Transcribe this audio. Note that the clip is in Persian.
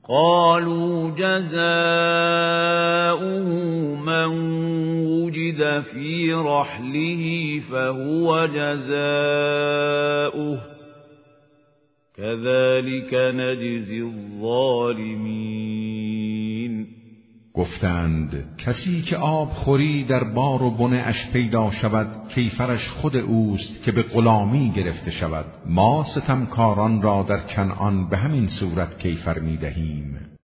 قالوا جزاؤه من وجد في رحله فهو جزاؤه كذلك نجزي الظالمین. گفتند کسی که آب خوری در بار و بنه اش پیدا شود کیفرش خود اوست که به غلامی گرفته شود. ما ستمکاران را در کنعان به همین صورت کیفر می دهیم.